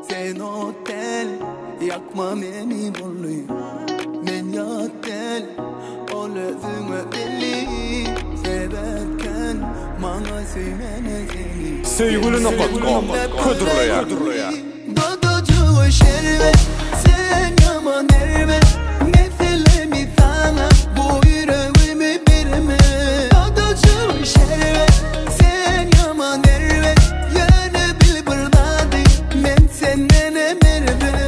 Sen otel yakma beni bolluy. Men yat del ol özüme belli. Severken bana söymene seni. Sevgilini katqan ködürlüye. Dodocu şerbet sen yaman erbet. Meselemi sana bu yüreğimi birime. Dodocu şerbet sen yaman erbet. Yönü bil buradadı men senden emerbet.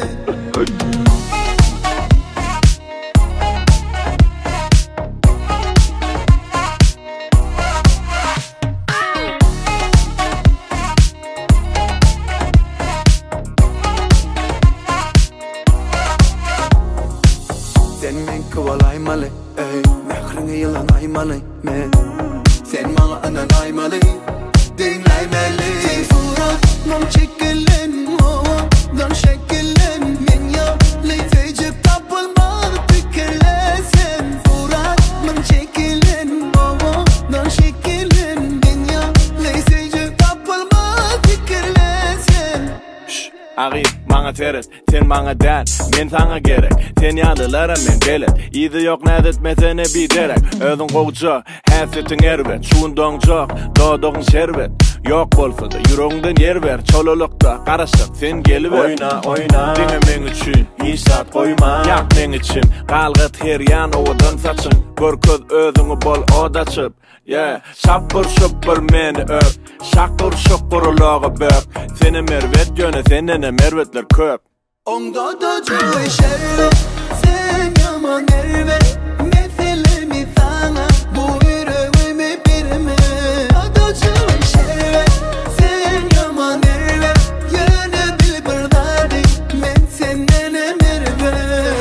Sen men kovalaymalı, ey mehrini yalanaymalı men. Sen bana ananaymalı, dinlemeli. Sen suratdan çekilen havadan şekillen. Men ya leytecip tapılmalı fikirle. Sen suratdan çekilen havadan şekillen. Men ya leytecip tapılmalı fikirle. Sen Ağir, bana teret, sen bana den, men sana gerek. Sen yandılara men belet, idi yok nedetmesene bir derek. Özün qoğca, häsetin erbet, şuundan çok, doğduğun şerbet. Yok bolsa da yüreğinden yer ver, çolulukta karışık sen geliver. Oyna, oyna, dinlemen üçün, insat koyma. Yak men için, kalgıt her yan ovadan saçın. Görköz özünü bol odaçıp. Şapır şupır meni öp, şakır şukur loğu bök. Seni mervet yöne, senene mervetler köp. On dodocu şerbet sen yaman erbet. Meselemi sana bu yüreğimi birime. Dodocu şerbet sen yaman erbet. Yönü bil buradadı men senden emerbet.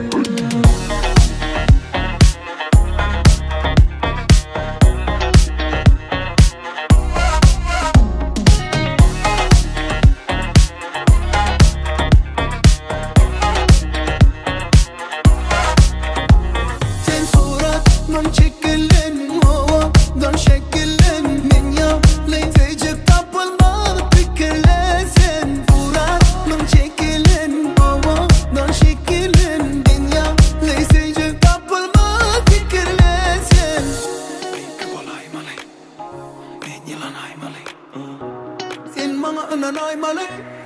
Sen suratdan çekilen havadan şekillen. Men ya leytecip tapılmalı fikirle. Sen suratdan çekilen havadan şekillen. Men ya leytecip tapılmalı fikirle. Sen kovalaymalı, men yalanaymalı. Sen bana ananaymalı.